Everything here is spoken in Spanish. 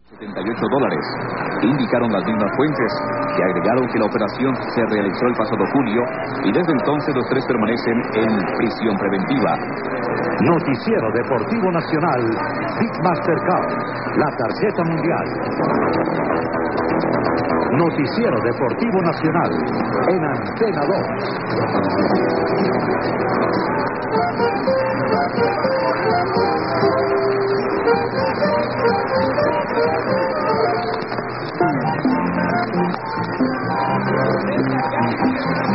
$78. Indicaron las mismas fuentes, que agregaron que la operación se realizó el pasado julio y desde entonces los tres permanecen en prisión preventiva. Noticiero Deportivo Nacional, Big Mastercard, la tarjeta mundial. Noticiero Deportivo Nacional, en Antena 2.